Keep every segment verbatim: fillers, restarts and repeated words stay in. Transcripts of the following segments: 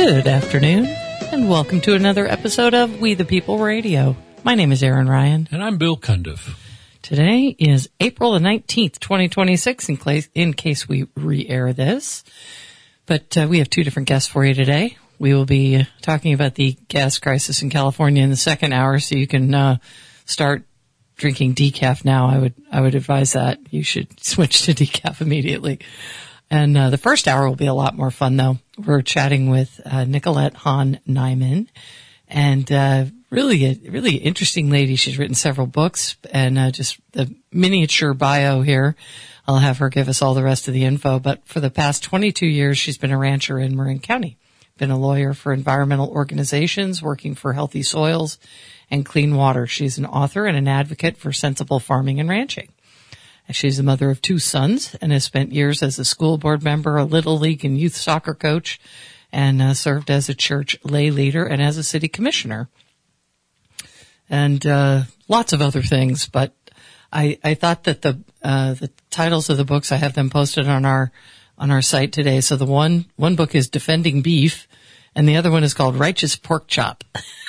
Good afternoon, and welcome to another episode of We the People Radio. My name is Aaron Ryan. And I'm Bill Cundiff. Today is April the nineteenth, twenty twenty-six, in case, in case we re-air this. But uh, we have two different guests for you today. We will be talking about the gas crisis in California in the second hour, so you can uh, start drinking decaf now. I would I would advise that. You should switch to decaf immediately. And uh, the first hour will be a lot more fun, though. We're chatting with uh, Nicolette Hahn Nyman, and uh, really a really interesting lady. She's written several books, and uh, just the miniature bio here. I'll have her give us all the rest of the info. But for the past twenty-two years, she's been a rancher in Marin County, been a lawyer for environmental organizations, working for healthy soils and clean water. She's an author and an advocate for sensible farming and ranching. She's the mother of two sons and has spent years as a school board member, a Little League and youth soccer coach, and uh, served as a church lay leader and as a city commissioner. And uh, lots of other things, but I, I thought that the uh, the titles of the books, I have them posted on our on our site today. So the one one book is Defending Beef, and the other one is called Righteous Pork Chop.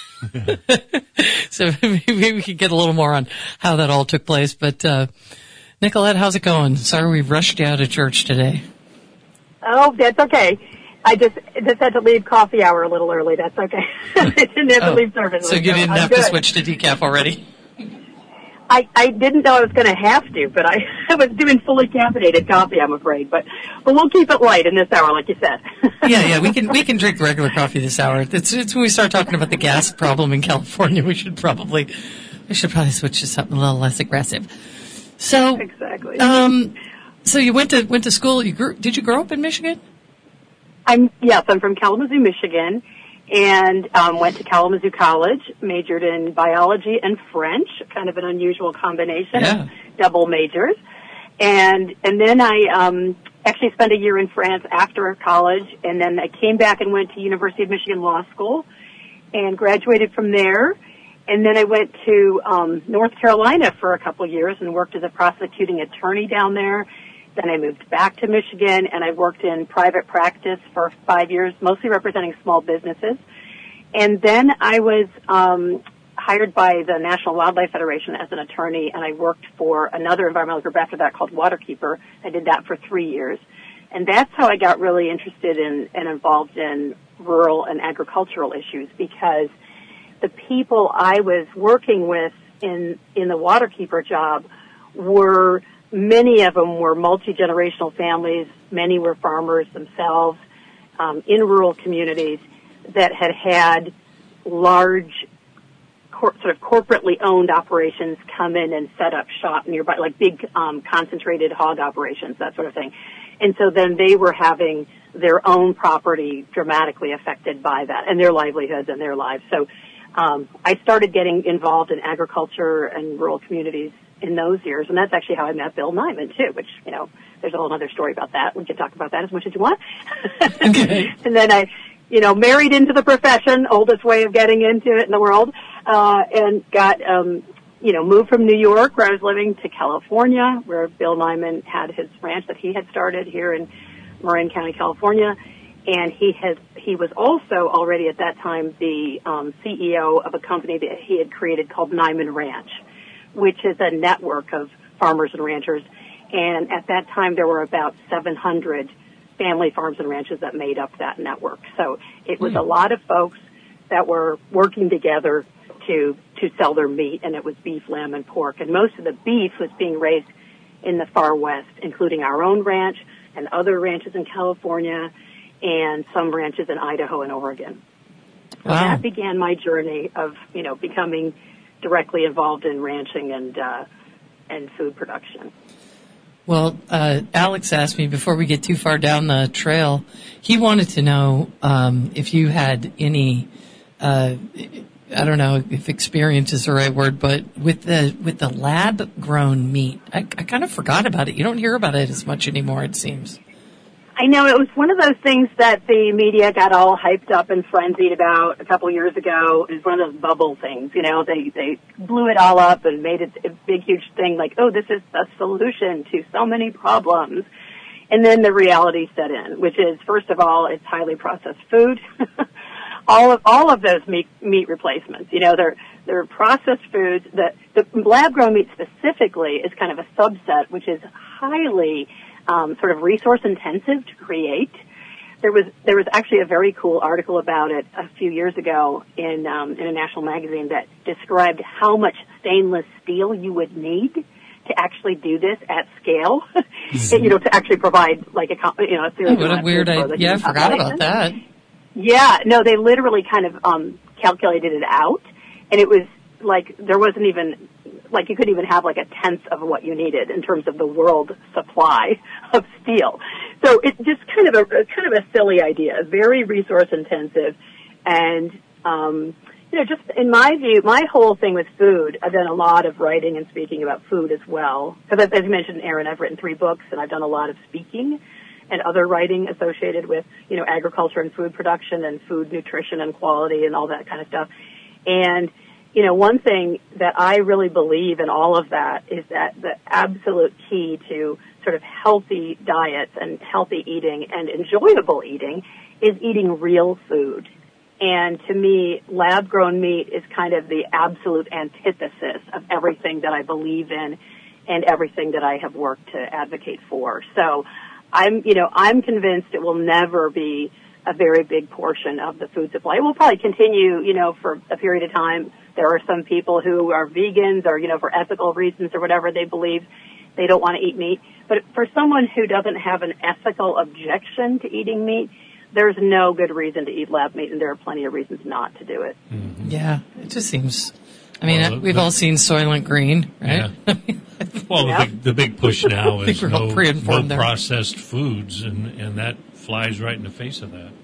So maybe we could get a little more on how that all took place, but. Uh, Nicolette, how's it going? Sorry we rushed you out of church today. Oh, that's okay. I just just had to leave coffee hour a little early. That's okay. I didn't have oh, to leave service. So you didn't I'm have good. to switch to decaf already? I, I didn't know I was going to have to, but I, I was doing fully caffeinated coffee, I'm afraid. But but we'll keep it light in this hour, like you said. yeah, yeah, we can we can drink regular coffee this hour. It's, it's when we start talking about the gas problem in California, we should probably we should probably switch to something a little less aggressive. So exactly. Um, so you went to went to school. You grew, did you grow up in Michigan? I'm yes, I'm from Kalamazoo, Michigan, and um, went to Kalamazoo College. Majored in biology and French, kind of an unusual combination yeah. of double majors. And and then I um, actually spent a year in France after college, and then I came back and went to University of Michigan Law School, and graduated from there. And then I went to um, North Carolina for a couple of years and worked as a prosecuting attorney down there. Then I moved back to Michigan, and I worked in private practice for five years, mostly representing small businesses. And then I was um, hired by the National Wildlife Federation as an attorney, and I worked for another environmental group after that called Waterkeeper. I did that for three years. And that's how I got really interested in and involved in rural and agricultural issues, because the people I was working with in, in the Waterkeeper job were, many of them were multi-generational families. Many were farmers themselves, um, in rural communities that had had large, cor- sort of corporately owned operations come in and set up shop nearby, like big, um, concentrated hog operations, that sort of thing. And so then they were having their own property dramatically affected by that, and their livelihoods and their lives. So, Um, I started getting involved in agriculture and rural communities in those years, and that's actually how I met Bill Nyman, too, which, you know, there's a whole other story about that. We can talk about that as much as you want. Okay. And then I, you know, married into the profession, oldest way of getting into it in the world, uh, and got, um, you know, moved from New York, where I was living, to California, where Bill Nyman had his ranch that he had started here in Marin County, California. And he has, he was also already at that time the um, C E O of a company that he had created called Nyman Ranch, which is a network of farmers and ranchers. And at that time, there were about seven hundred family farms and ranches that made up that network. So it was mm. a lot of folks that were working together to to sell their meat, and it was beef, lamb, and pork. And most of the beef was being raised in the far west, including our own ranch and other ranches in California, and some ranches in Idaho and Oregon. So wow. that began my journey of, you know, becoming directly involved in ranching and uh, and food production. Well, uh, Alex asked me before we get too far down the trail, he wanted to know um, if you had any, uh, I don't know if experience is the right word, but with the with the lab-grown meat. I, I kind of forgot about it. You don't hear about it as much anymore, it seems. I know it was one of those things that the media got all hyped up and frenzied about a couple years ago. It was one of those bubble things, you know. They they blew it all up and made it a big, huge thing like, oh, this is the solution to so many problems. And then the reality set in, which is, first of all, it's highly processed food. all of all of those meat meat replacements, you know, they're they're processed foods. That the lab-grown meat specifically is kind of a subset, which is highly um, sort of resource intensive to create. There was there was actually a very cool article about it a few years ago in um, in a national magazine that described how much stainless steel you would need to actually do this at scale. Mm-hmm. You know, to actually provide like a you know a series. Oh, what a weird idea! Yeah, I forgot about that. Yeah, no, they literally kind of um, calculated it out, and it was like there wasn't even like you couldn't even have like a tenth of what you needed in terms of the world supply of steel. So it's just kind of a kind of a silly idea, very resource intensive, and um, you know, just in my view, my whole thing with food. I've done a lot of writing and speaking about food as well, because as you mentioned, Aaron, I've written three books, and I've done a lot of speaking and other writing associated with, you know, agriculture and food production and food nutrition and quality and all that kind of stuff. And, you know, one thing that I really believe in all of that is that the absolute key to sort of healthy diets and healthy eating and enjoyable eating is eating real food. And to me, lab-grown meat is kind of the absolute antithesis of everything that I believe in and everything that I have worked to advocate for. So I'm, you know, I'm convinced it will never be a very big portion of the food supply. It will probably continue, you know, for a period of time. There are some people who are vegans or, you know, for ethical reasons or whatever they believe, they don't want to eat meat. But for someone who doesn't have an ethical objection to eating meat, there's no good reason to eat lab meat, and there are plenty of reasons not to do it. Mm-hmm. Yeah, it just seems... I mean, well, the, we've the, all seen Soylent Green, right? Yeah. Well, yeah. the, big, the big push now is no, no there. processed foods, and, and that flies right in the face of that.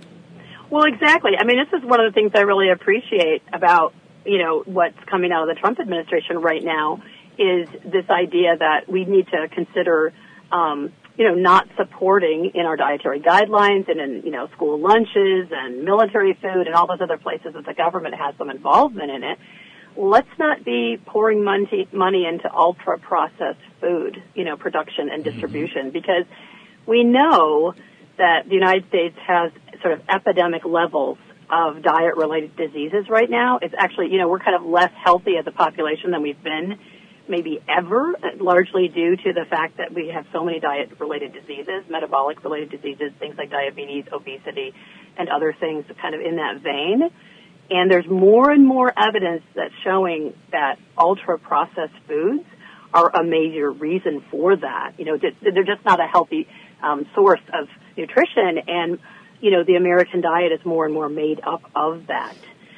Well, exactly. I mean, this is one of the things I really appreciate about, you know, what's coming out of the Trump administration right now is this idea that we need to consider, um, you know, not supporting in our dietary guidelines and in, you know, school lunches and military food and all those other places that the government has some involvement in it. Let's not be pouring money, money into ultra-processed food, you know, production and distribution, mm-hmm. because we know that the United States has sort of epidemic levels of diet-related diseases right now. It's actually, you know, we're kind of less healthy as a population than we've been maybe ever, largely due to the fact that we have so many diet-related diseases, metabolic-related diseases, things like diabetes, obesity, and other things kind of in that vein. And there's more and more evidence that's showing that ultra-processed foods are a major reason for that. You know, they're just not a healthy um, source of nutrition, and, you know, the American diet is more and more made up of that.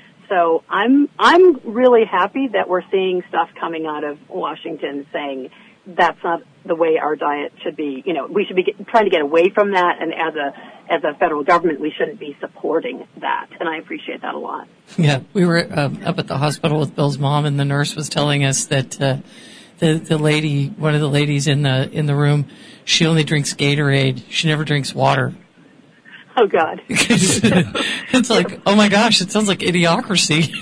So I'm I'm really happy that we're seeing stuff coming out of Washington saying that's not the way our diet should be. You know, we should be get, trying to get away from that, and as a as a federal government, we shouldn't be supporting that. And I appreciate that a lot. Yeah, we were um, up at the hospital with Bill's mom, and the nurse was telling us that uh, the the lady, one of the ladies in the in the room, she only drinks Gatorade. She never drinks water. Oh, God. It's like, oh, my gosh, it sounds like Idiocracy.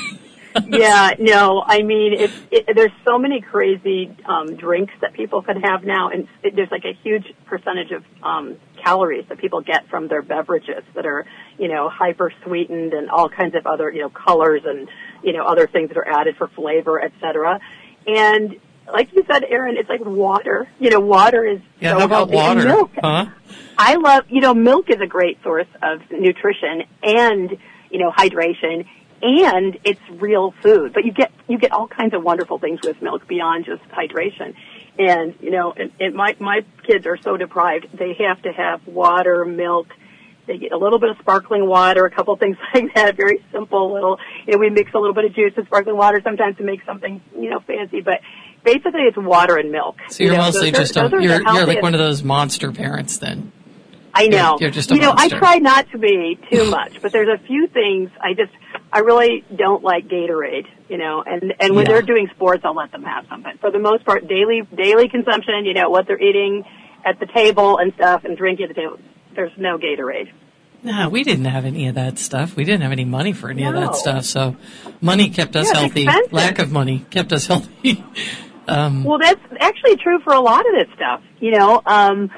Yeah, no, I mean, it's, it, there's so many crazy um, drinks that people can have now, and it, there's like a huge percentage of um, calories that people get from their beverages that are, you know, hyper-sweetened and all kinds of other, you know, colors and, you know, other things that are added for flavor, et cetera. And like you said, Aaron, it's like water. You know, water is yeah, so how about healthy. water? And milk. Huh? I love, you know, milk is a great source of nutrition and, you know, hydration, and it's real food. But you get you get all kinds of wonderful things with milk beyond just hydration. And, you know, and, and my my kids are so deprived. They have to have water, milk. They get a little bit of sparkling water, a couple things like that, very simple little, you know, we mix a little bit of juice and sparkling water sometimes to make something, you know, fancy. But basically it's water and milk. So you're you know, mostly those just, are, a, you're, you're like one of those monster parents then. I know. You're, you're just a you know, monster. I try not to be too much, but there's a few things I just, I really don't like Gatorade, you know, and, and when yeah. they're doing sports, I'll let them have some. But for the most part, daily, daily consumption, you know, what they're eating at the table and stuff and drinking at the table, there's no Gatorade. No, we didn't have any of that stuff. We didn't have any money for any no. of that stuff. So money kept us yeah, healthy. Expensive. Lack of money kept us healthy. um, well, that's actually true for a lot of this stuff, you know, um,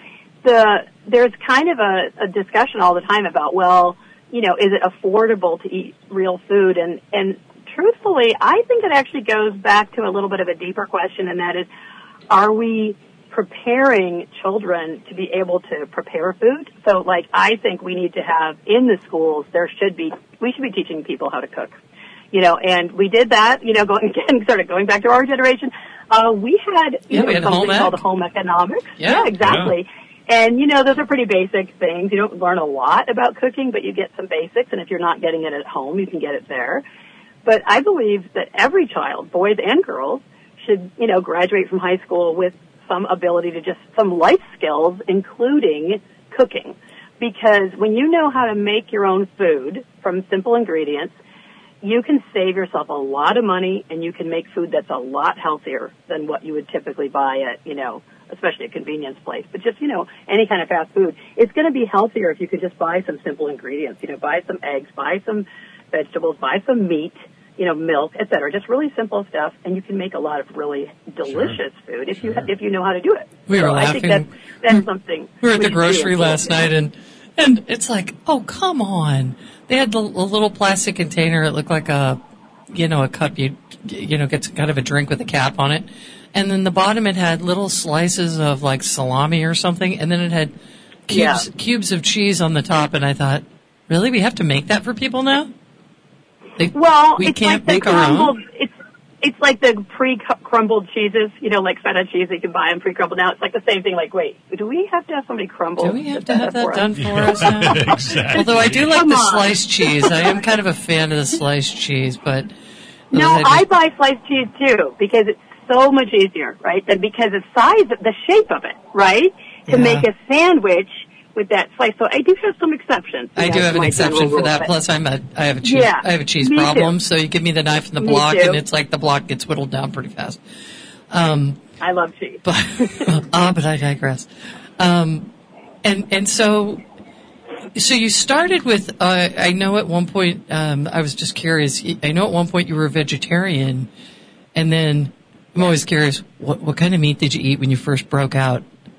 the there's kind of a, a discussion all the time about, well, you know, is it affordable to eat real food? And, and truthfully, I think it actually goes back to a little bit of a deeper question, and that is, are we preparing children to be able to prepare food? So, like, I think we need to have in the schools, there should be, we should be teaching people how to cook. You know, and we did that, you know, going again, sort of going back to our generation. Uh, we had, you yeah, know, we had something home called ec. home economics. Yeah, yeah exactly. Yeah. And, you know, those are pretty basic things. You don't learn a lot about cooking, but you get some basics. And if you're not getting it at home, you can get it there. But I believe that every child, boys and girls, should, you know, graduate from high school with some ability to just, some life skills, including cooking. Because when you know how to make your own food from simple ingredients, you can save yourself a lot of money, and you can make food that's a lot healthier than what you would typically buy at, you know, especially a convenience place. But just, you know, any kind of fast food. It's going to be healthier if you could just buy some simple ingredients. You know, buy some eggs, buy some vegetables, buy some meat, you know, milk, et cetera. Just really simple stuff, and you can make a lot of really delicious sure. food if you sure. if you know how to do it. We were so laughing. I think that's, that's something. We were at we the grocery do. last night, and and it's like, oh, come on. They had the, a little plastic container. It looked like a, you know, a cup you, you know, gets kind of a drink with a cap on it. And then the bottom, it had little slices of like salami or something. And then it had cubes, Yeah. cubes of cheese on the top. And I thought, really? We have to make that for people now? They, Well, we it's can't like the make our crumbled, own. it's it's like the pre-crumbled cheeses, you know, like feta cheese that you can buy them pre-crumbled. Now it's like the same thing. Like, wait, do we have to have somebody crumble? Do we have the to have feta that for done us? for us now? Exactly. Although I do like Come the on. sliced cheese. I am kind of a fan of the sliced cheese, but No, I I just- buy sliced cheese too because it's so much easier, right? Than because the size, the shape of it, right? To Yeah. make a sandwich with that slice. So I do have some exceptions. I do That's have an my exception general for rule, that. but- Plus, I'm a I have a cheese Yeah, I have a cheese me problem. too. So you give me the knife and the Me block, too. and it's like the block gets whittled down pretty fast. Um, I love cheese. but ah, but I digress. Um, and and so so you started with. Uh, I know at one point. Um, I was just curious. I know at one point you were a vegetarian, and then I'm always curious. What what kind of meat did you eat when you first broke out?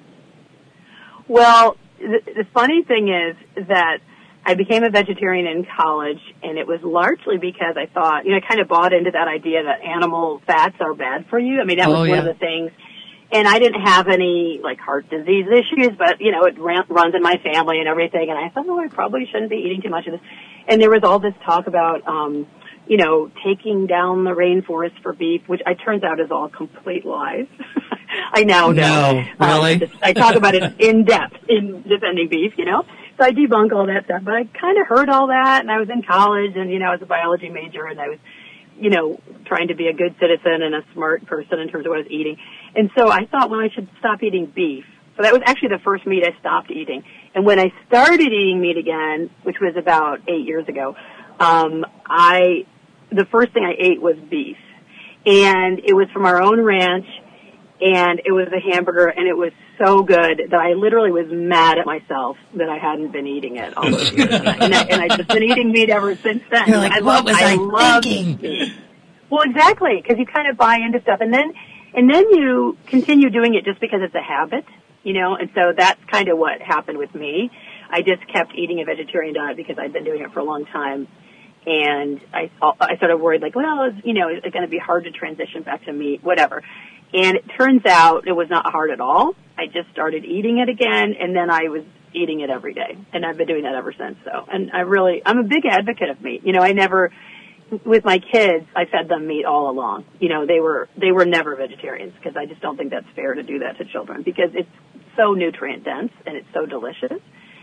Well, the, the funny thing is that I became a vegetarian in college, and it was largely because I thought, you know, I kind of bought into that idea that animal fats are bad for you. I mean, that was Oh, one yeah. of the things. And I didn't have any, like, heart disease issues, but, you know, it ran, runs in my family and everything. And I thought, oh, I probably shouldn't be eating too much of this. And there was all this talk about, um, you know, taking down the rainforest for beef, which I turns out is all complete lies. I now know. No, really? Um, I talk about it in depth in defending beef, you know. So I debunk all that stuff. But I kind of heard all that, and I was in college, and, you know, I was a biology major, and I was, you know, trying to be a good citizen and a smart person in terms of what I was eating. And so I thought, well, I should stop eating beef. So that was actually the first meat I stopped eating. And when I started eating meat again, which was about eight years ago, um, I, the first thing I ate was beef. And it was from our own ranch, and it was a hamburger, and it was so good that I literally was mad at myself that I hadn't been eating it all those years. and, I, and, I, and I've just been eating meat ever since then. You're like, I what love, was I love thinking? meat. Well, exactly, because you kind of buy into stuff, and then and then you continue doing it just because it's a habit, you know. And so that's kind of what happened with me. I just kept eating a vegetarian diet because I'd been doing it for a long time, and I I sort of worried, like, well, is, you know, is it going to be hard to transition back to meat, whatever. And it turns out it was not hard at all. I just started eating it again, and then I was eating it every day, and I've been doing that ever since. So, and I really, I'm a big advocate of meat. You know, I never, with my kids, I fed them meat all along. You know, they were they were never vegetarians because I just don't think that's fair to do that to children because it's so nutrient dense and it's so delicious.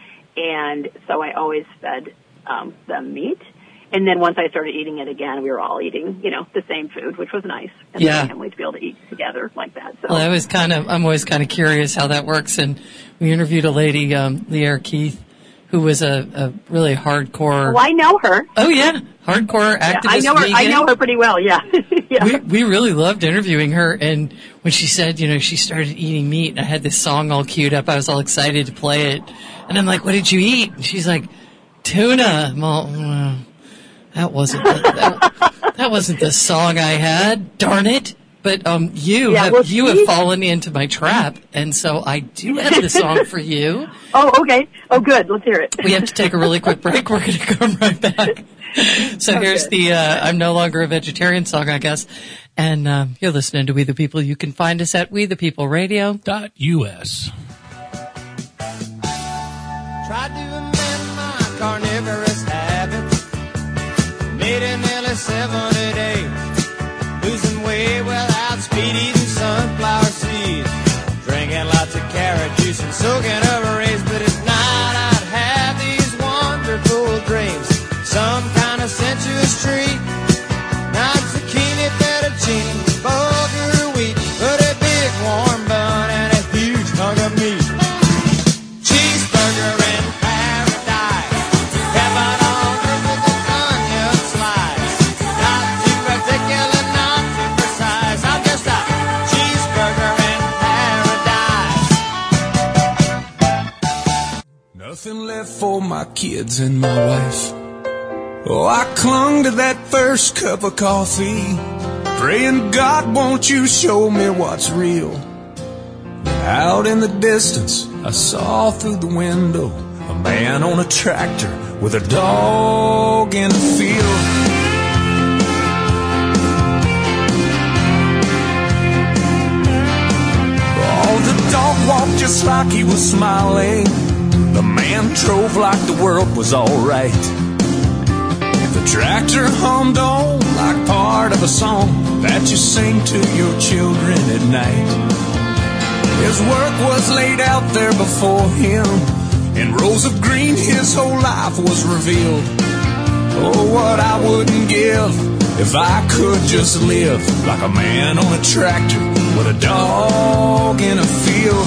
And so I always fed um, them meat. And then once I started eating it again, we were all eating, you know, the same food, which was nice. And Yeah. the family to be able to eat together like that. So. Well, I was kind of, I'm always kind of curious how that works. And we interviewed a lady, um, Leaire Keith, who was a, a really hardcore. Well, I know her. Oh yeah, hardcore activist. Yeah, I know her. Vegan. I know her pretty well. Yeah. yeah. We we really loved interviewing her, and when she said, you know, she started eating meat, and I had this song all queued up, I was all excited to play it, and I'm like, "What did you eat?" And she's like, "Tuna." I'm all, "Mm, that wasn't the, that, that wasn't the song I had. Darn it! But um, you Yeah, have well, you she- have fallen into my trap, and so I do have the song for you. Oh, okay. Oh, good. Let's hear it. We have to take a really quick break. We're going to come right back. So Okay. here's the uh, I'm No Longer a Vegetarian song, I guess. And um, you're listening to We the People. You can find us at We the People Radio. Dot U S. Tried to amend my carnivorous habits. Made it nearly seventy days. Losing weight without speed, eating sunflower seeds. Drinking lots of carrot juice and soaking up rays. But at night I'd have these wonderful dreams. Some kind of sensuous treat. Not zucchini, fettuccine, bulgur wheat. But a big warm bun and a huge hunk of meat. Cheeseburger in paradise. Heaven on earth with an onion slice. Not too particular, not too precise. I'm just a cheeseburger in paradise. Nothing left for my kids and my wife. Oh, I clung to that first cup of coffee, praying, God, won't you show me what's real? Out in the distance, I saw through the window a man on a tractor with a dog in the field. Oh, the dog walked just like he was smiling. The man drove like the world was alright. The tractor hummed on like part of a song that you sing to your children at night. His work was laid out there before him. In rows of green his whole life was revealed. Oh, what I wouldn't give if I could just live like a man on a tractor with a dog in a field.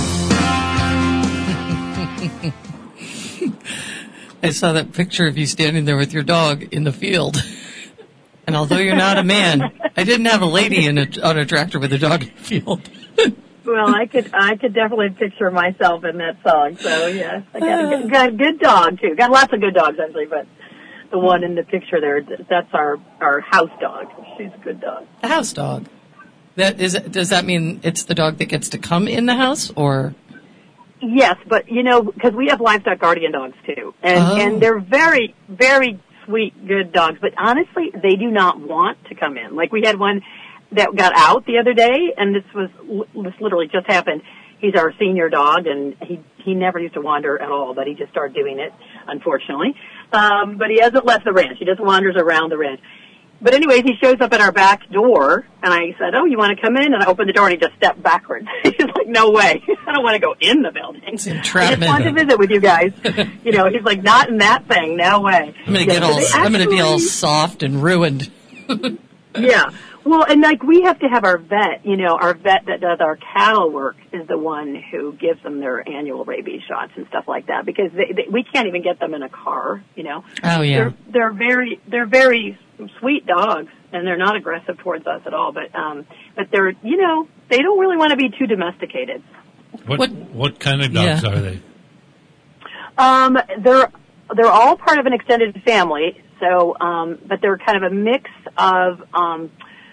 I saw that picture of you standing there with your dog in the field. And although you're not a man, I didn't have a lady in a, on a tractor with a dog in the field. Well, I could I could definitely picture myself in that song. So yes, I got a good, got a good dog too. Got lots of good dogs actually, but the one in the picture there, that's our our house dog. She's a good dog. A house dog. That is. Does that mean it's the dog that gets to come in the house, or? Yes, but you know, because we have livestock guardian dogs too, and Oh. and they're very very sweet, good dogs. But honestly, they do not want to come in. Like we had one that got out the other day, and this was this literally just happened. He's our senior dog, and he he never used to wander at all, but he just started doing it, unfortunately. Um, but he hasn't left the ranch. He just wanders around the ranch. But anyways, he shows up at our back door, and I said, "Oh, you want to come in?" And I opened the door, and he just stepped backwards. He's like, "No way! I don't want to go in the building. It's I just entrapment. want to visit with you guys." You know, he's like, "Not in that thing. No way." I'm gonna Yeah, get so all. they I'm gonna be all actually- soft and ruined. Yeah. Well, and like we have to have our vet, you know, our vet that does our cattle work is the one who gives them their annual rabies shots and stuff like that because they, they, we can't even get them in a car, you know. Oh yeah. They're, they're very, they're very sweet dogs and they're not aggressive towards us at all, but, um, but they're, you know, they don't really want to be too domesticated. What What- what, kind of dogs Yeah. are they? Um, they're, they're all part of an extended family. So, um, but they're kind of a mix of, um,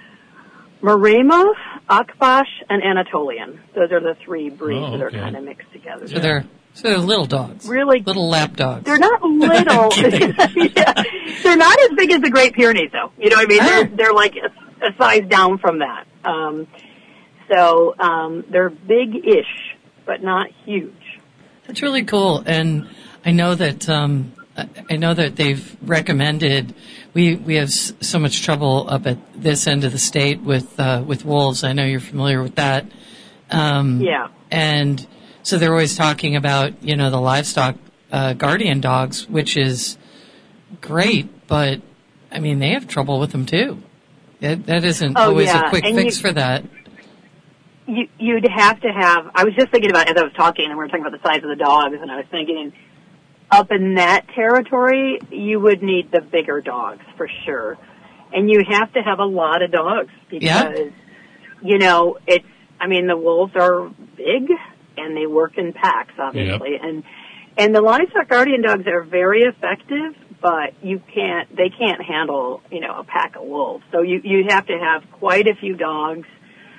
Maremma, Akbash, and Anatolian. Those are the three breeds Oh, that are okay. kind of mixed together. So they're so they're little dogs. Really? Little lap dogs. They're not little. Yeah. They're not as big as the Great Pyrenees, though. You know what I mean? They're, Oh. they're like a, a size down from that. Um, so um, they're big-ish, but not huge. That's really cool, and I know that um, I- I know that they've recommended. We we have s- so much trouble up at this end of the state with uh, with wolves. I know you're familiar with that. Um, Yeah. and so they're always talking about you know the livestock uh, guardian dogs, which is great, but I mean they have trouble with them too. That, that isn't Oh, always yeah, a quick and fix you- for that. You, you'd have to have, I was just thinking about, as I was talking, and we were talking about the size of the dogs, and I was thinking, up in that territory, you would need the bigger dogs, for sure. And you have to have a lot of dogs, because, Yeah. you know, it's, I mean, the wolves are big, and they work in packs, obviously, and, and the livestock guardian dogs are very effective, but you can't, they can't handle, you know, a pack of wolves. So you, you have to have quite a few dogs.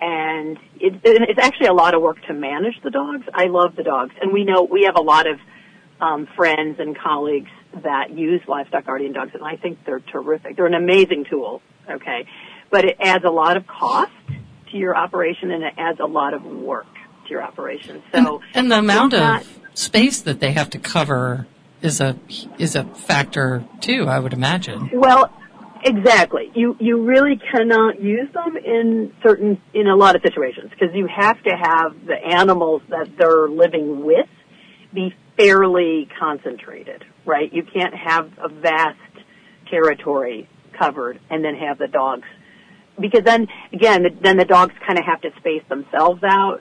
and it, it's actually a lot of work to manage the dogs. I love the dogs, and we know we have a lot of um, friends and colleagues that use livestock guardian dogs, and I think they're terrific. They're an amazing tool, okay? But it adds a lot of cost to your operation, and it adds a lot of work to your operation. So, and, and the amount not, of space that they have to cover is a is a factor too, I would imagine. Well, exactly. You you really cannot use them in certain in a lot of situations because you have to have the animals that they're living with be fairly concentrated, right? You can't have a vast territory covered and then have the dogs, because then again, then the dogs kind of have to space themselves out,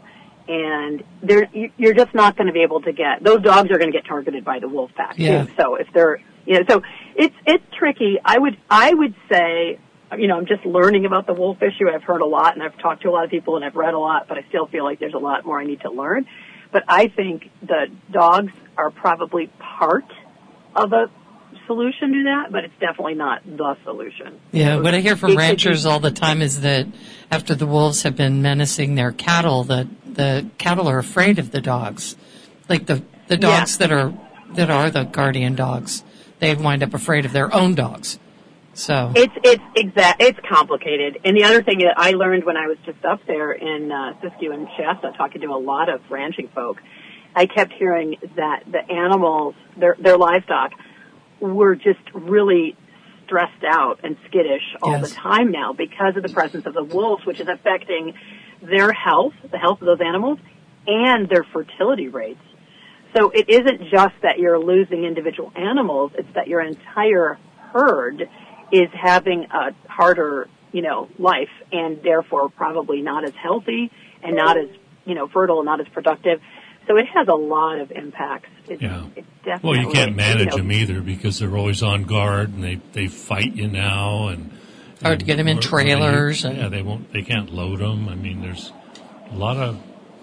and they're you're just not going to be able to get those dogs are going to get targeted by the wolf pack yeah. too. So if they're you know, so it's it's tricky. I would I would say, you know, I'm just learning about the wolf issue. I've heard a lot, and I've talked to a lot of people, and I've read a lot, but I still feel like there's a lot more I need to learn. But I think the dogs are probably part of a solution to that, but it's definitely not the solution. Yeah, what I hear from It ranchers be, all the time is that after the wolves have been menacing their cattle, that the cattle are afraid of the dogs. Like the, the dogs yeah. that are that are the guardian dogs, they wind up afraid of their own dogs. So it's it's exact it's complicated. And the other thing that I learned when I was just up there in uh, Siskiyou and Shasta, talking to a lot of ranching folk, I kept hearing that the animals, their their livestock, were just really stressed out and skittish all yes. the time now because of the presence of the wolves, which is affecting their health, the health of those animals, and their fertility rates. So it isn't just that you're losing individual animals, it's that your entire herd is having a harder, you know, life, and therefore probably not as healthy and not as, you know, fertile and not as productive. So it has a lot of impacts. It's, yeah. It's definitely, well, you can't manage you know, them either because they're always on guard and they, they fight you now, and hard to get them in trailers. They, and yeah, they won't. They can't load them. I mean, there's a lot of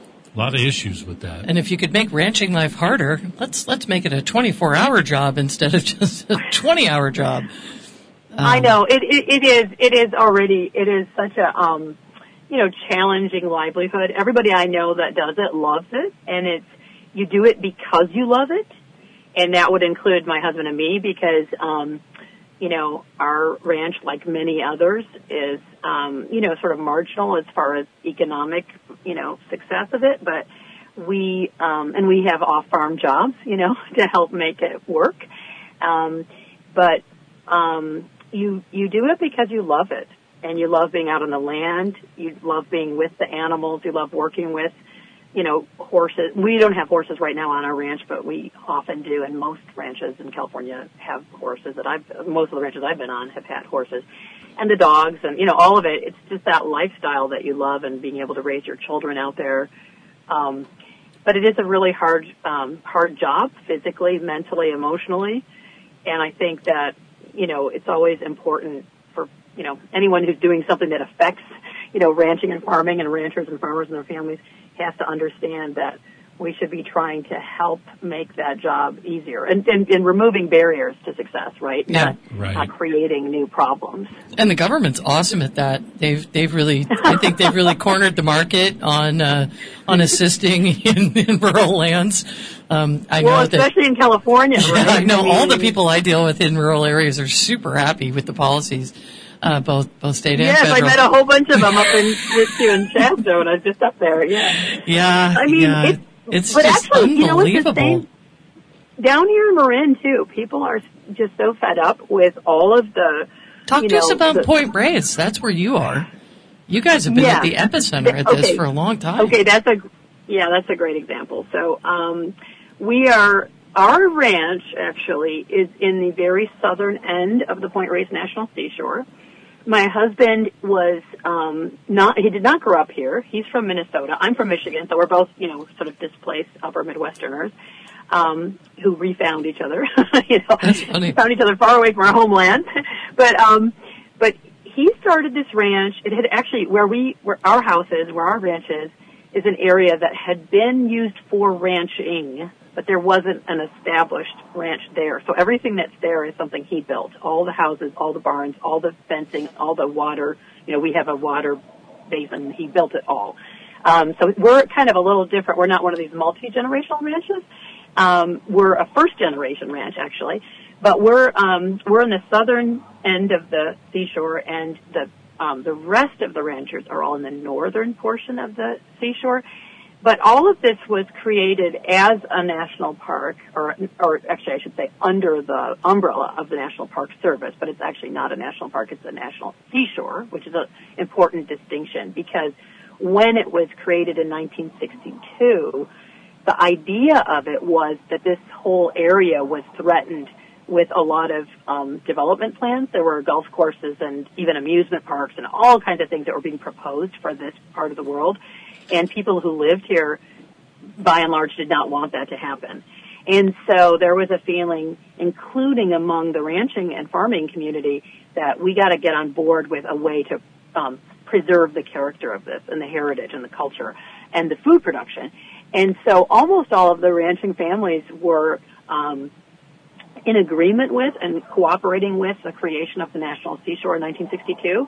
a lot of issues with that. And if you could make ranching life harder, let's let's make it a twenty-four hour job instead of just a twenty hour job. Um, I know it, it. It is. It is already. It is such a um, you know, challenging livelihood. Everybody I know that does it loves it, and it's you do it because you love it, and that would include my husband and me because um, you know, our ranch, like many others, is um, you know, sort of marginal as far as economic, you know, success of it, but we um, and we have off-farm jobs, you know, to help make it work, um, but. Um, You you do it because you love it, and you love being out on the land. You love being with the animals. You love working with, you know, horses. We don't have horses right now on our ranch, but we often do, and most ranches in California have horses. That I've most of the ranches I've been on have had horses, and the dogs, and you know, all of it. It's just that lifestyle that you love, and being able to raise your children out there. Um, but it is a really hard um, hard job, physically, mentally, emotionally, and I think that. You know, it's always important for, you know, anyone who's doing something that affects, you know, ranching and farming and ranchers and farmers and their families has to understand that we should be trying to help make that job easier and, and, and removing barriers to success, right? Yeah, not, right. not creating new problems. And the government's awesome at that. They've they've really, I think they've really cornered the market on uh, on assisting in, in rural lands. Um, I well, know especially that, in California, right? I know I mean, all the people I deal with in rural areas are super happy with the policies, uh, both both state and yes, federal. Yes, I met a whole bunch of them up in Siskiyou and Shasta when I was just up there. Yeah. Yeah. I mean, yeah. it's, it's but just actually, you know what's the unbelievable. same? Down here in Marin too, people are just so fed up with all of the. Talk you to know, us about the, Point Reyes. That's where you are. You guys have been yeah. at the epicenter at okay. this for a long time. Okay, that's a yeah, that's a great example. So um, we are our ranch actually is in the very southern end of the Point Reyes National Seashore. My husband was um, not, he did not grow up here. He's from Minnesota. I'm from Michigan, so we're both, you know, sort of displaced upper Midwesterners um, who refound each other. you know, That's funny. found each other far away from our homeland. but um, but he started this ranch. It had actually, where we, where our house is, where our ranch is, is an area that had been used for ranching, but there wasn't an established ranch there. So everything that's there is something he built. All the houses, all the barns, all the fencing, all the water. You know, we have a water basin. He built it all. Um, so we're kind of a little different. We're not one of these multi-generational ranches. Um, we're a first-generation ranch, actually. But we're um, we're in the southern end of the seashore, and the um, the rest of the ranchers are all in the northern portion of the seashore. But all of this was created as a national park, or, or actually I should say under the umbrella of the National Park Service, but it's actually not a national park, it's a national seashore, which is an important distinction because when it was created in nineteen sixty-two, the idea of it was that this whole area was threatened with a lot of um, development plans. There were golf courses and even amusement parks and all kinds of things that were being proposed for this part of the world. And people who lived here, by and large, did not want that to happen. And so there was a feeling, including among the ranching and farming community, that we got to get on board with a way to um, preserve the character of this and the heritage and the culture and the food production. And so almost all of the ranching families were um, in agreement with and cooperating with the creation of the National Seashore in nineteen sixty-two.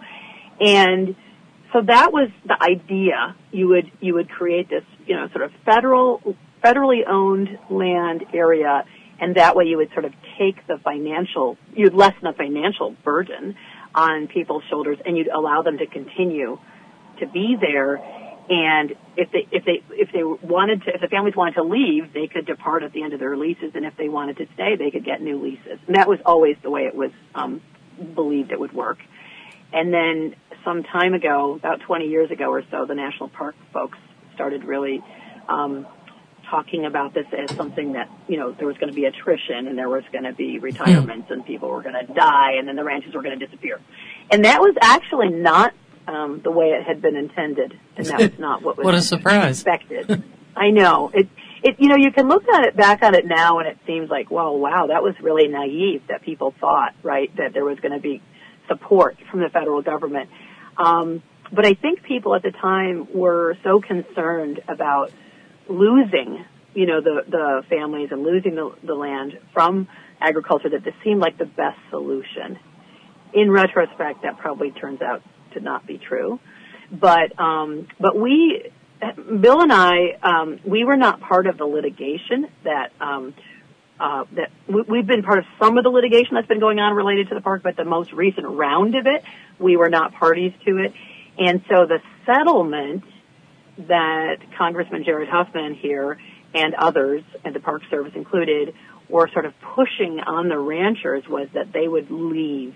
And so that was the idea. You would you would create this, you know, sort of federal, federally owned land area, and that way you would sort of take the financial, you'd lessen the financial burden on people's shoulders, and you'd allow them to continue to be there. And if they if they if they wanted to, if the families wanted to leave, they could depart at the end of their leases, and if they wanted to stay, they could get new leases. And that was always the way it was um, believed it would work. And then some time ago, about twenty years ago or so, the national park folks started really um, talking about this as something that, you know, there was going to be attrition and there was going to be retirements and people were going to die and then the ranches were going to disappear. And that was actually not um, the way it had been intended, and that was not what was what a surprise. expected. I know. It, it, you know, you can look at it back on it now and it seems like, well, wow, that was really naive that people thought, right, that there was going to be support from the federal government. Um, but I think people at the time were so concerned about losing, you know, the, the families and losing the, the land from agriculture that this seemed like the best solution. In retrospect, that probably turns out to not be true. But, um, but we, Bill and I, um, we were not part of the litigation that, um, Uh, that we, we've been part of some of the litigation that's been going on related to the park, but the most recent round of it, we were not parties to it. And so the settlement that Congressman Jared Huffman here and others, and the Park Service included, were sort of pushing on the ranchers was that they would leave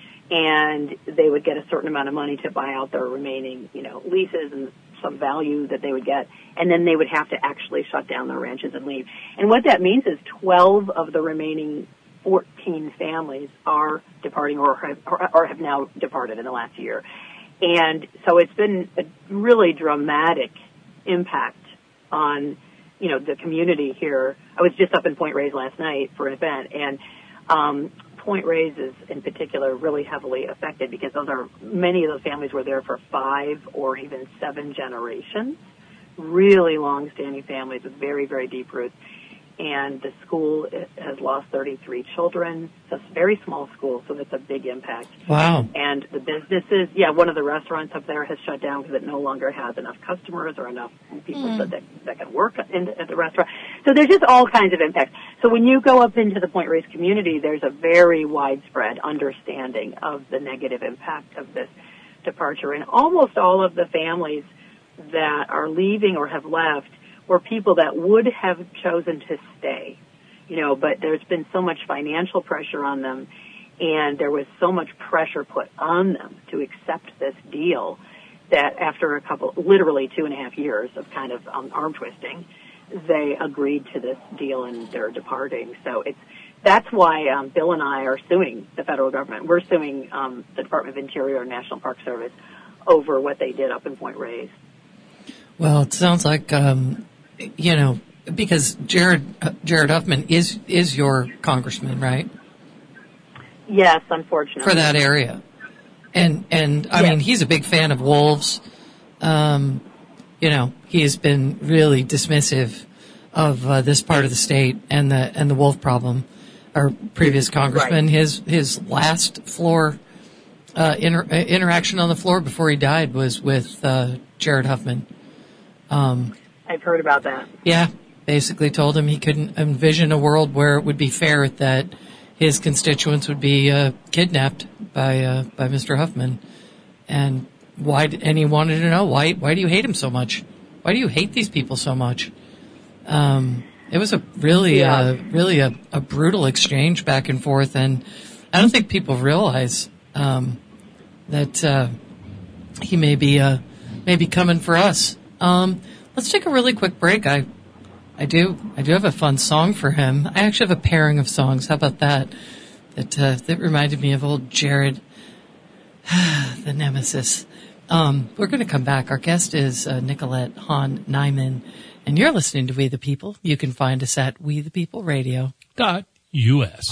and they would get a certain amount of money to buy out their remaining, you know, leases and some value that they would get, and then they would have to actually shut down their ranches and leave. And what that means is twelve of the remaining fourteen families are departing or have, or have now departed in the last year. And so it's been a really dramatic impact on, you know, the community here. I was just up in Point Reyes last night for an event, and um, Point Reyes is in particular really heavily affected because those are, many of those families were there for five or even seven generations. Really long-standing families with very, very deep roots. And the school has lost thirty-three children. It's a very small school, so that's a big impact. Wow. And the businesses, yeah, one of the restaurants up there has shut down because it no longer has enough customers or enough people mm. that, that can work in, at the restaurant. So there's just all kinds of impacts. So when you go up into the Point Reyes community, there's a very widespread understanding of the negative impact of this departure. And almost all of the families that are leaving or have left were people that would have chosen to stay, you know, but there's been so much financial pressure on them, and there was so much pressure put on them to accept this deal that after a couple, literally two and a half years of kind of um, arm twisting, they agreed to this deal and they're departing. So it's, that's why um, Bill and I are suing the federal government. We're suing um, the Department of Interior and National Park Service over what they did up in Point Reyes. Well, it sounds like, um, you know, because Jared uh, Jared Huffman is is your congressman, right? Yes, unfortunately. For that area. And, and I yes. mean, he's a big fan of wolves. Um, you know, he has been really dismissive of uh, this part of the state and the and the wolf problem. Our previous congressman, right. his his last floor uh, inter- uh, interaction on the floor before he died was with uh, Jared Huffman. Um, I've heard about that. Yeah, basically told him he couldn't envision a world where it would be fair that his constituents would be uh, kidnapped by uh, by Mister Huffman, and why? And he wanted to know why. Why do you hate him so much? Why do you hate these people so much? Um, it was a really, Yeah. uh, really a, a brutal exchange back and forth, and I don't think people realize um, that uh, he may be uh, may be coming for us. Um, let's take a really quick break. I, I do, I do have a fun song for him. I actually have a pairing of songs. How about that? That uh, that reminded me of old Jared, the nemesis. Um, we're going to come back. Our guest is uh, Nicolette Hahn Nyman, and you're listening to We the People. You can find us at We the People Radio. Dot U S.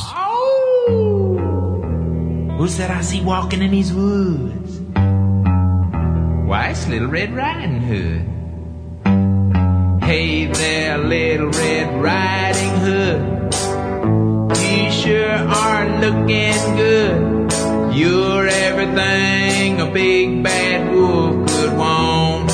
Who's that I see walking in these woods? Why, it's Little Red Riding Hood. Hey there, Little Red Riding Hood. You sure are looking good. You're everything a big bad wolf could want.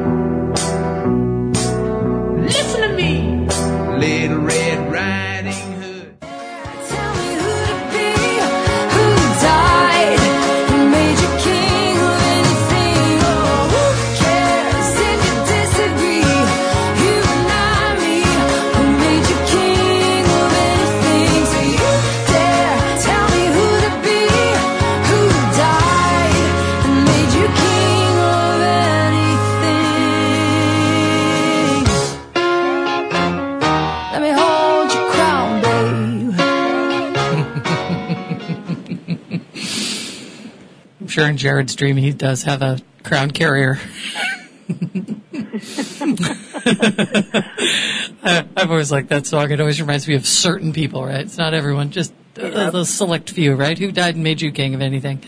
Listen to me, Little Red Riding Hood. Tell me who to be, who died, who made you king of anything. Oh, who cares if you disagree? You and I, me, who made you king of anything? So you dare tell me who to be, who died and made you king of anything. Let me hold your crown, babe. I'm sure in Jared's dream he does have a crown carrier. I, I've always liked that song. It always reminds me of certain people, right? It's not everyone, just a, a select few, right? Who died and made you king of anything?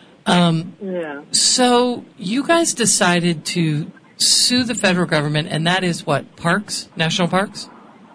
Yeah. So you guys decided to sue the federal government, and that is what? Parks? National parks?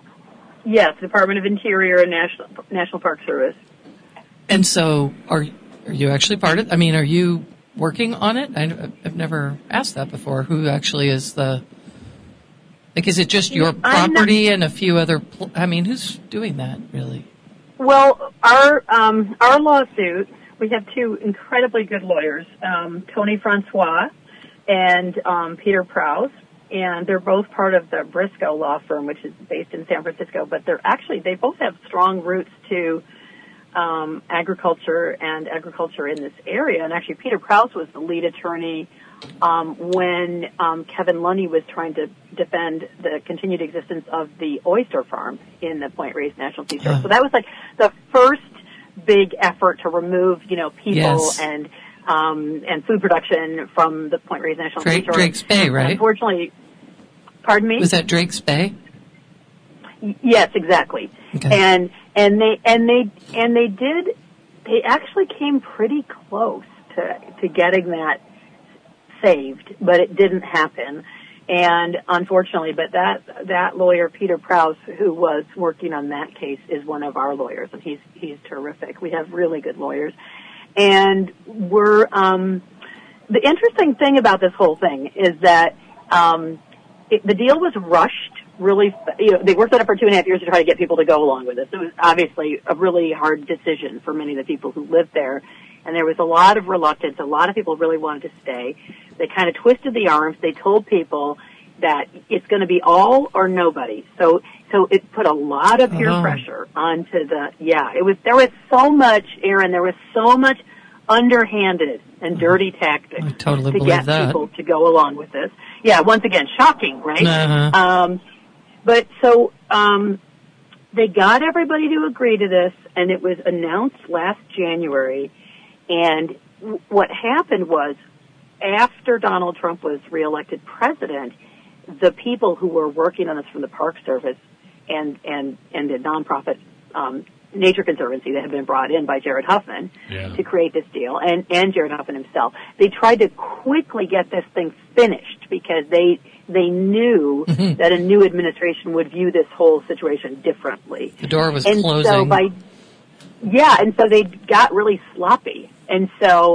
Yes, Department of Interior and National National Park Service. And so are are you actually part of it? I mean, are you working on it? I, I've never asked that before. Who actually is the... Like, is it just your I'm not- property and a few other... Pl- I mean, who's doing that, really? Well, our um, our lawsuit, we have two incredibly good lawyers, um, Tony Francois and um, Peter Prowse, and they're both part of the Briscoe law firm, which is based in San Francisco. But they're actually they both have strong roots to um, agriculture and agriculture in this area. And actually, Peter Prowse was the lead attorney um, when um, Kevin Lundy was trying to defend the continued existence of the oyster farm in the Point Reyes National Sea Shore. So that was like the first big effort to remove, you know, people Yes. and um, and food production from the Point Reyes National Drake, Sea Shore. Drake's Bay, right? Unfortunately, pardon me. Was that Drake's Bay? Y- Yes, exactly. Okay. And and they and they and they did. They actually came pretty close to to getting that saved, but it didn't happen. And unfortunately, but that that lawyer Peter Prowse, who was working on that case, is one of our lawyers, and he's he's terrific. We have really good lawyers, and we're um, the interesting thing about this whole thing is that um, it, the deal was rushed. Really, you know, they worked on it for two and a half years to try to get people to go along with this. It was obviously a really hard decision for many of the people who lived there, and there was a lot of reluctance. A lot of people really wanted to stay. They kind of twisted the arms. They told people that it's going to be all or nobody. So, so it put a lot of peer Oh. pressure onto the. Yeah, it was. There was so much, Aaron. There was so much underhanded and dirty tactics I totally to believe get that. people to go along with this. Yeah, once again, shocking, right? Uh-huh. Um, but so um, they got everybody to agree to this, and it was announced last January. And w- what happened was, after Donald Trump was reelected president, the people who were working on this from the Park Service and and and the nonprofit um, Nature Conservancy that had been brought in by Jared Huffman Yeah. to create this deal, and and Jared Huffman himself, they tried to quickly get this thing finished because they they knew that a new administration would view this whole situation differently. The door was And closing. so by yeah, and so they got really sloppy, and so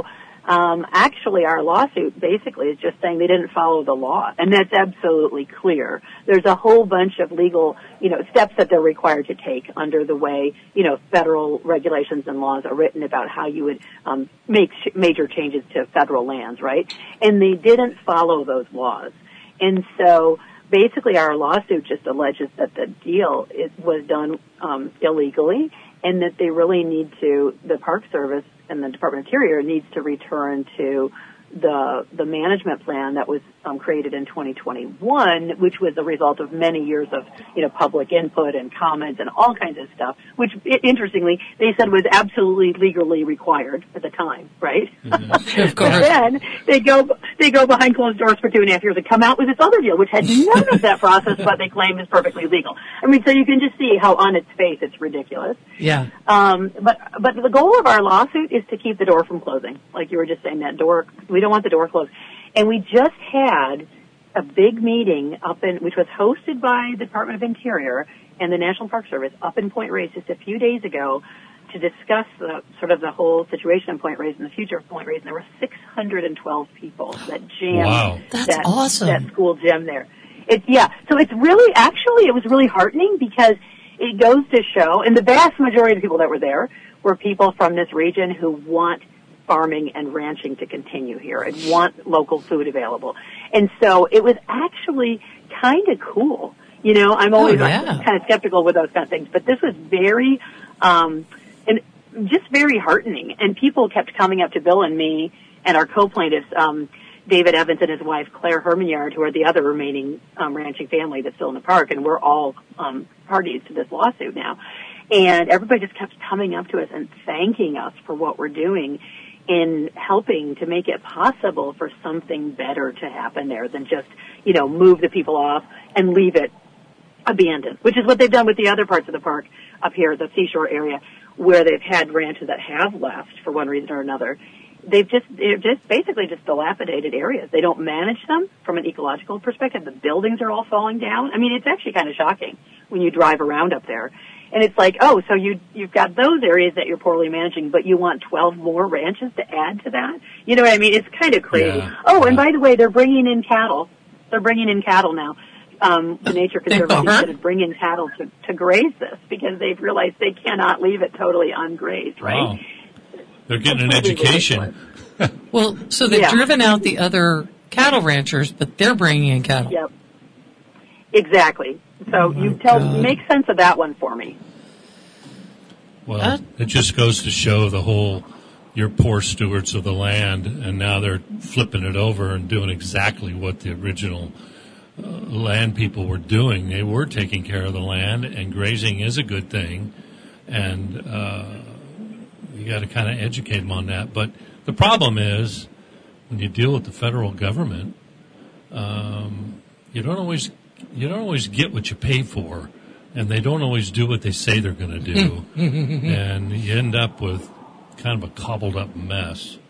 Um, actually, our lawsuit basically is just saying they didn't follow the law, and that's absolutely clear. There's a whole bunch of legal, you know, steps that they're required to take under the way, you know, federal regulations and laws are written about how you would um, make sh- major changes to federal lands, right? And they didn't follow those laws, and so basically our lawsuit just alleges that the deal is, was done um, illegally, and that they really need to, the Park Service and the Department of Interior needs to return to the the management plan that was um, created in twenty twenty-one, which was a result of many years of, you know, public input and comments and all kinds of stuff, which, interestingly, they said was absolutely legally required at the time, right? Mm-hmm. Of course. But then they go they go behind closed doors for two and a half years and come out with this other deal, which had none of that process, but they claim is perfectly legal. I mean, so you can just see how on its face it's ridiculous. Yeah. Um, but but the goal of our lawsuit is to keep the door from closing, like you were just saying. That door, we don't want the door closed. And we just had a big meeting up in, which was hosted by the Department of Interior and the National Park Service up in Point Reyes just a few days ago to discuss the sort of the whole situation in Point Reyes and the future of Point Reyes. And there were six hundred twelve people that jammed Wow. That's that, awesome. that school gym there. It, yeah, so it's really, actually, it was really heartening because it goes to show, and the vast majority of the people that were there were people from this region who want farming and ranching to continue here and want local food available. And so it was actually kind of cool. You know, I'm always Oh, yeah. kind of skeptical with those kind of things, but this was very, um, and just very heartening. And people kept coming up to Bill and me and our co-plaintiffs, um, David Evans and his wife, Claire Hermanyard, who are the other remaining um, ranching family that's still in the park, and we're all um, parties to this lawsuit now. And everybody just kept coming up to us and thanking us for what we're doing in helping to make it possible for something better to happen there than just, you know, move the people off and leave it abandoned, which is what they've done with the other parts of the park up here, the seashore area, where they've had ranches that have left for one reason or another. They've just, they're just basically just dilapidated areas. They don't manage them from an ecological perspective. The buildings are all falling down. I mean, it's actually kind of shocking when you drive around up there. And it's like, oh, so you, you've got those areas that you're poorly managing, but you want twelve more ranches to add to that? You know what I mean? It's kind of crazy. Yeah. Oh, and Yeah. by the way, they're bringing in cattle. They're bringing in cattle now. Um, the Nature They Conservancy are? is going to bring in cattle to, to graze this because they've realized they cannot leave it totally ungrazed, right? Wow. They're getting an That's totally education. Well, so they've Yeah. driven out the other cattle ranchers, but they're bringing in cattle. Yep. Exactly. So Oh my you tell, God. make sense of that one for me. Well, That- it just goes to show the whole, you're poor stewards of the land, and now they're flipping it over and doing exactly what the original uh, land people were doing. They were taking care of the land, and grazing is a good thing, and uh, you got to kind of educate them on that. But the problem is, when you deal with the federal government, um, you don't always you don't always get what you pay for, and they don't always do what they say they're going to do, and you end up with kind of a cobbled up mess.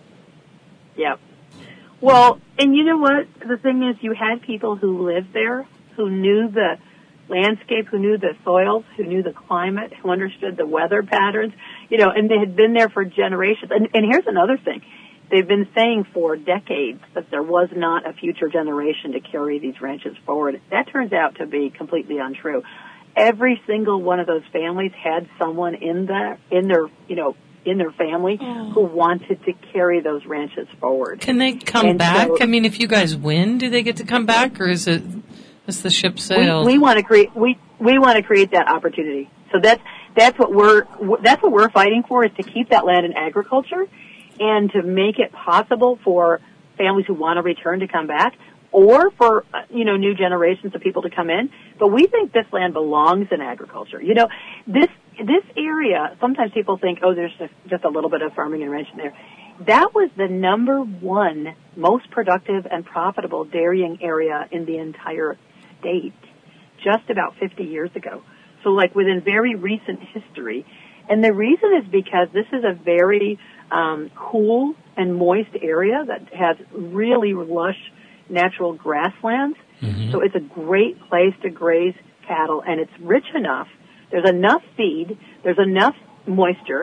Yep. Well, and you know what? The thing is, you had people who lived there, who knew the landscape, who knew the soils, who knew the climate, who understood the weather patterns, you know, and they had been there for generations. And, and here's another thing. They've been saying for decades that there was not a future generation to carry these ranches forward. That turns out to be completely untrue. Every single one of those families had someone in their, in their, you know, in their family who wanted to carry those ranches forward. Can they come And back? so- I mean, if you guys win, do they get to come back, or is it is the ship We, sailed? we want to create we we want to create that opportunity. So that's that's what we're that's what we're fighting for, is to keep that land in agriculture and to make it possible for families who want to return to come back, or for uh, you know new generations of people to come in. But we think this land belongs in agriculture. You know, this this area. Sometimes people think, oh, there's just, just a little bit of farming and ranching there. That was the number one most productive and profitable dairying area in the entire state just about fifty years ago. So like within very recent history. And the reason is because this is a very um, cool and moist area that has really lush natural grasslands. Mm-hmm. So it's a great place to graze cattle, and it's rich enough. There's enough feed. There's enough moisture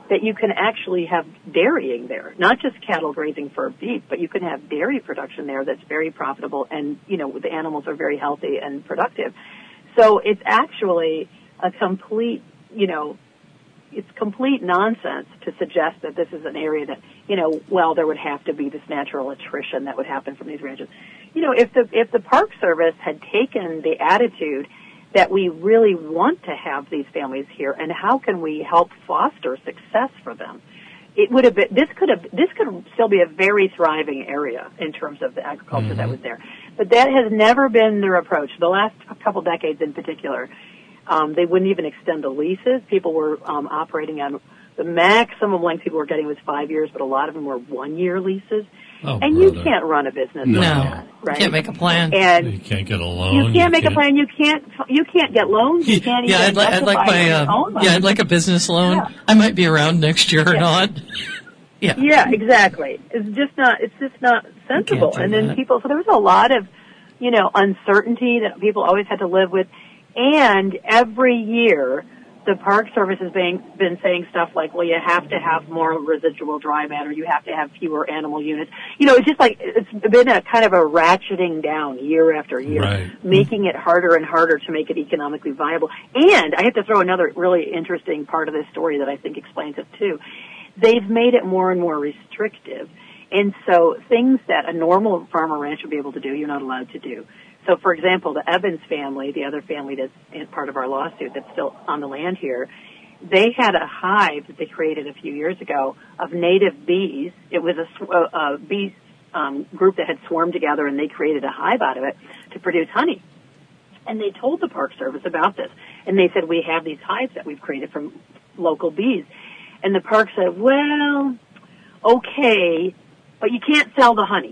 that you can actually have dairying there, not just cattle grazing for beef, but you can have dairy production there that's very profitable, and, you know, the animals are very healthy and productive. So it's actually a complete, you know, it's complete nonsense to suggest that this is an area that, you know, well, there would have to be this natural attrition that would happen from these ranches. You know, if the if the Park Service had taken the attitude that we really want to have these families here, and how can we help foster success for them, it would have been, this could have, this could still be a very thriving area in terms of the agriculture mm-hmm. that was there. But that has never been their approach. The last couple decades in particular, um, they wouldn't even extend the leases. People were um, operating on the maximum length people were getting was five years, but a lot of them were one-year leases. Oh, and brother. You can't run a business no. like that, right? You can't make a plan. And you can't get a loan. You can't you make can't. a plan. You can't. You can't get loans. You can't yeah, even I'd, li- I'd like my. Uh, yeah, I'd like a business loan. Yeah. I might be around next year or yeah. not. yeah. Yeah, exactly. It's just not. It's just not sensible. And then that. people. So there was a lot of, you know, uncertainty that people always had to live with, and every year the Park Service has been, been saying stuff like, well, you have to have more residual dry matter, you have to have fewer animal units. You know, it's just like, it's been a kind of a ratcheting down year after year, right. making it harder and harder to make it economically viable. And I have to throw another really interesting part of this story that I think explains it too. They've made it more and more restrictive. And so things that a normal farmer ranch would be able to do, you're not allowed to do. So, for example, the Evans family, the other family that's part of our lawsuit that's still on the land here, they had a hive that they created a few years ago of native bees. It was a, a, a bee um, group that had swarmed together, and they created a hive out of it to produce honey. And they told the Park Service about this. And they said, we have these hives that we've created from local bees. And the park said, well, okay, but you can't sell the honey.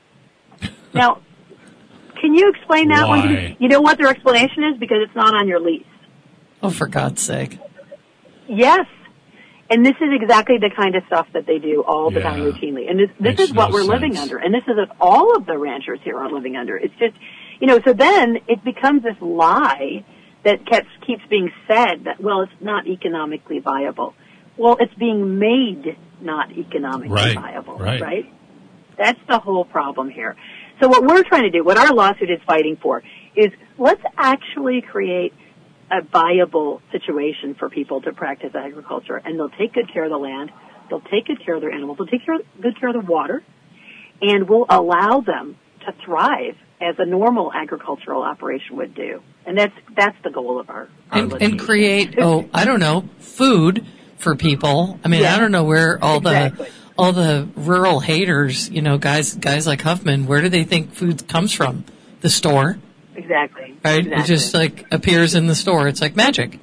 Now, can you explain that Why? one to me? You know what their explanation is? Because it's not on your lease. Oh, for God's sake. Yes. And this is exactly the kind of stuff that they do all the yeah. time routinely. And this, this Makes is what no we're sense. living under. And this is what all of the ranchers here are living under. It's just, you know, so then it becomes this lie that keeps, keeps being said that, well, it's not economically viable. Well, it's being made not economically right. viable, right? right? That's the whole problem here. So what we're trying to do, what our lawsuit is fighting for, is let's actually create a viable situation for people to practice agriculture, and they'll take good care of the land, they'll take good care of their animals, they'll take care, good care of the water, and we'll allow them to thrive as a normal agricultural operation would do. And that's that's the goal of our, our and, and create, oh, I don't know, food for people. I mean, yeah. I don't know where all exactly. the all the rural haters, you know, guys guys like Huffman, where do they think food comes from? The store. Exactly. Right? Exactly. It just like appears in the store. It's like magic.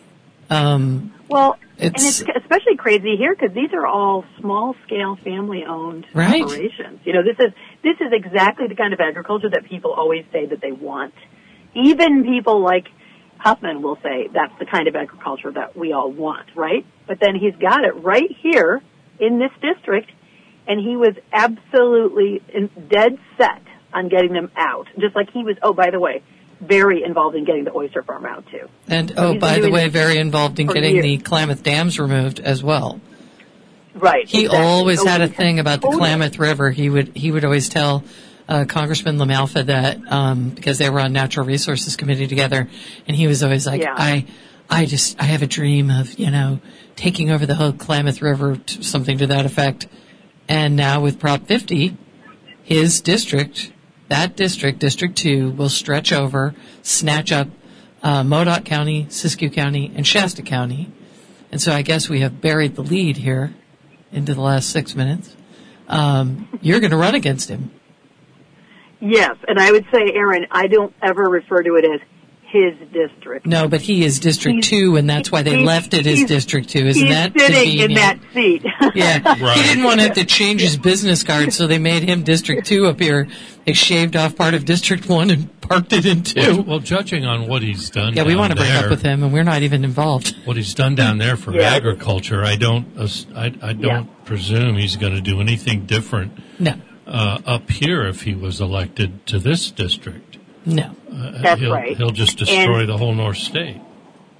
Um, well, it's, and it's especially crazy here because these are all small scale family owned right. operations. You know, this is this is exactly the kind of agriculture that people always say that they want. Even people like Huffman will say that's the kind of agriculture that we all want, right? But then he's got it right here in this district, and he was absolutely dead set on getting them out. Just like he was, oh, by the way, very involved in getting the oyster farm out, too. And, so oh, by the way, very involved in getting years. the Klamath dams removed as well. Right. He exactly. always oh, had a thing about the totally. Klamath River. He would he would always tell uh, Congressman LaMalfa that um, because they were on Natural Resources Committee together, and he was always like, yeah. I I just I have a dream of, you know, taking over the whole Klamath River, to something to that effect. And now with Prop fifty, his district, that district, District two, will stretch over, snatch up uh, Modoc County, Siskiyou County, and Shasta County. And so I guess we have buried the lead here into the last six minutes. Um, you're going to run against him. Yes, and I would say, Aaron, I don't ever refer to it as his district. No, but he is District he's, two, and that's why they left it as District two. Isn't he's that sitting convenient? in that seat. Yeah, right. He didn't want to have to change his business card, so they made him District two up here. They shaved off part of District one and parked it in two. Well, well judging on what he's done Yeah, we down want to break there, up with him, and we're not even involved. What he's done down there for Yeah. agriculture, I don't, I, I don't Yeah. presume he's going to do anything different No, uh, up here if he was elected to this district. no. Uh, That's he'll, right. He'll just destroy And- the whole North State.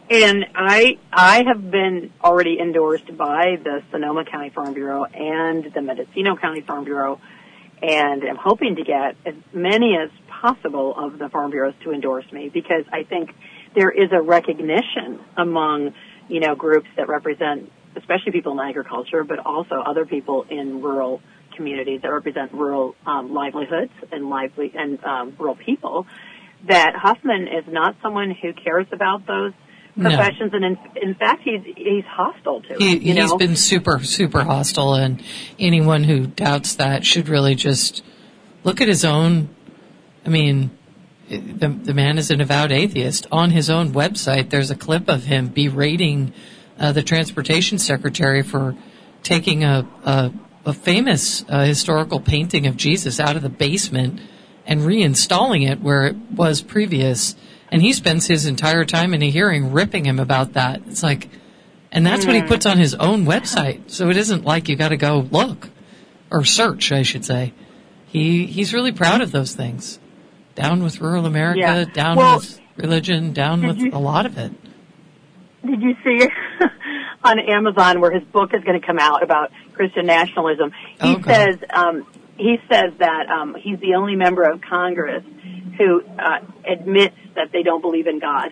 And I I have been already endorsed by the Sonoma County Farm Bureau and the Mendocino County Farm Bureau, and I'm hoping to get as many as possible of the farm bureaus to endorse me, because I think there is a recognition among, you know, groups that represent, especially people in agriculture, but also other people in rural communities that represent rural um, livelihoods and lively and um, rural people, that Huffman is not someone who cares about those professions, no. and in, in fact, he's he's hostile to he, it. You he's know? been super, super hostile, and anyone who doubts that should really just look at his own. I mean, the the man is an avowed atheist. On his own website, there's a clip of him berating uh, the transportation secretary for taking a a, a famous uh, historical painting of Jesus out of the basement and reinstalling it where it was previous. And he spends his entire time in a hearing ripping him about that. It's like, and that's mm. what he puts on his own website. So it isn't like you got to go look or search, I should say. He he's really proud of those things. Down with rural America, yeah. down well, with religion, down with you, a lot of it. Did you see on Amazon where his book is going to come out about Christian nationalism? He oh, says um, he says that um, he's the only member of Congress who uh, admits that they don't believe in God.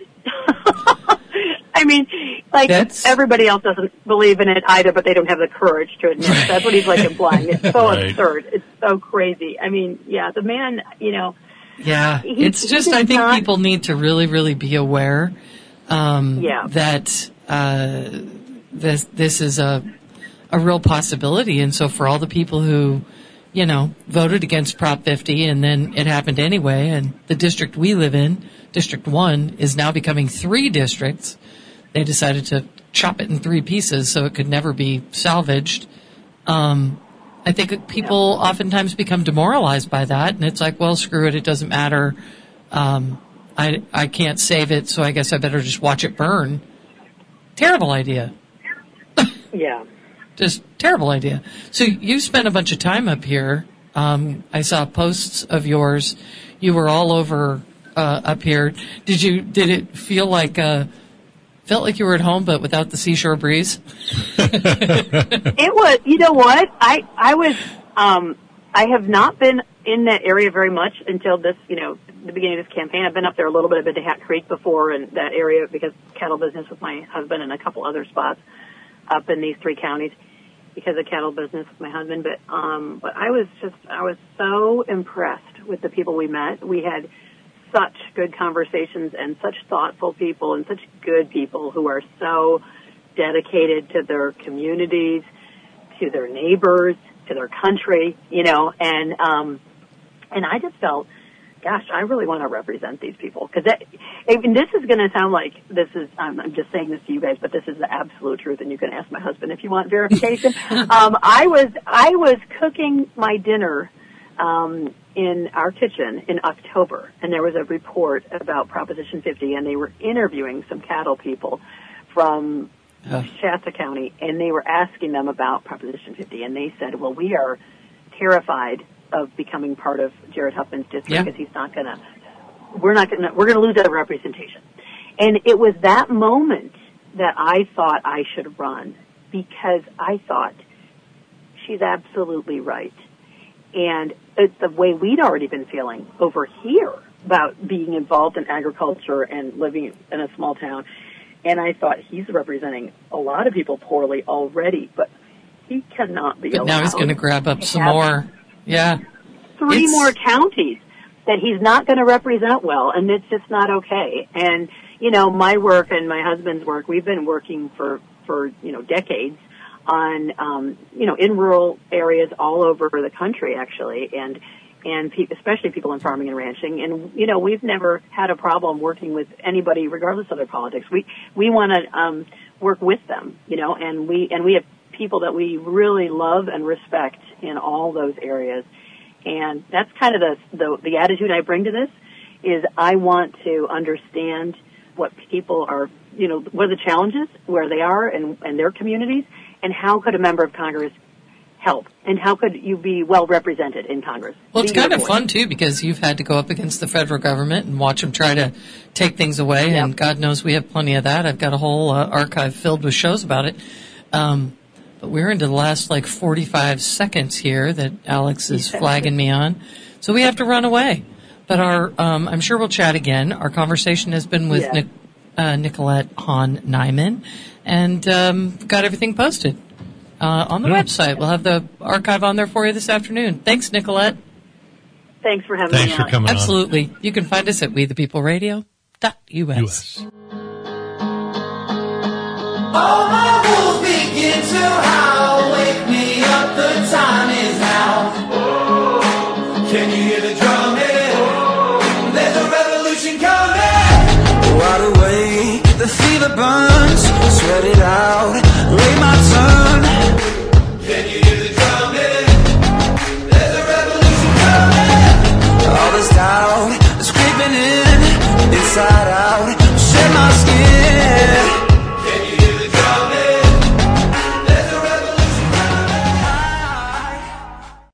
I mean, like, That's... everybody else doesn't believe in it either, but they don't have the courage to admit it. That's what he's, like, implying. It's so right. absurd. It's so crazy. I mean, yeah, the man, you know... Yeah, he, it's just, I think not... people need to really, really be aware um, yeah. that uh, this this is a a real possibility. And so for all the people who... you know, voted against Prop fifty, and then it happened anyway, and the district we live in, District one, is now becoming three districts. They decided to chop it in three pieces so it could never be salvaged. Um, I think people oftentimes become demoralized by that, and it's like, well, screw it, it doesn't matter. Um, I, I can't save it, so I guess I better just watch it burn. Terrible idea. Yeah. Just terrible idea. So you spent a bunch of time up here. Um, I saw posts of yours. You were all over uh, up here. Did you? Did it feel like uh, felt like you were at home, but without the seashore breeze? It was. You know what? I I was. Um, I have not been in that area very much until this. You know, the beginning of this campaign. I've been up there a little bit. I've been to Hat Creek before, and that area because cattle business with my husband and a couple other spots up in these three counties because of cattle business with my husband. But, um, but I was just, I was so impressed with the people we met. We had such good conversations and such thoughtful people and such good people who are so dedicated to their communities, to their neighbors, to their country, you know, and, um, and I just felt, gosh, I really want to represent these people. Because I mean, this is going to sound like this is, um, I'm just saying this to you guys, but this is the absolute truth, and you can ask my husband if you want verification. um, I was I was cooking my dinner um, in our kitchen in October, and there was a report about Proposition fifty, and they were interviewing some cattle people from uh. Shasta County, and they were asking them about Proposition fifty, and they said, well, we are terrified of becoming part of Jared Huffman's district yeah. because he's not going to, we're not going to, we're going to lose that representation. And it was that moment that I thought I should run because I thought she's absolutely right. And it's the way we'd already been feeling over here about being involved in agriculture and living in a small town. And I thought he's representing a lot of people poorly already, but he cannot be but allowed. Now he's going to grab up some more. Yeah. Three it's... more counties that he's not going to represent well, and it's just not okay. And, you know, my work and my husband's work, we've been working for, for you know, decades on, um, you know, in rural areas all over the country, actually, and and pe- especially people in farming and ranching. And, you know, we've never had a problem working with anybody, regardless of their politics. We we want to um, work with them, you know, and we and we have people that we really love and respect in all those areas. And that's kind of the, the the attitude I bring to this is I want to understand what people are, you know, what are the challenges, where they are and, and their communities, and how could a member of Congress help? And how could you be well represented in Congress? Well, it's Be your kind of voice. fun, too, because you've had to go up against the federal government and watch them try to take things away, Yep. and God knows we have plenty of that. I've got a whole uh, archive filled with shows about it. Um, but we're into the last, like, forty-five seconds here that Alex is flagging me on. So we have to run away. But our, um, I'm sure we'll chat again. Our conversation has been with Yes. Nic- uh, Nicolette Hahn Nyman, and um, got everything posted. Uh, on the Yeah. website. We'll have the archive on there for you this afternoon. Thanks, Nicolette. Thanks for having Thanks me for on. coming Absolutely. You can find us at we the people radio dot U S. on. U S. All my wolves begin to howl. Wake me up, the time is now. Can you hear the drum hit? There's a revolution coming. Wide awake, the fever burns, sweat it out. Lay my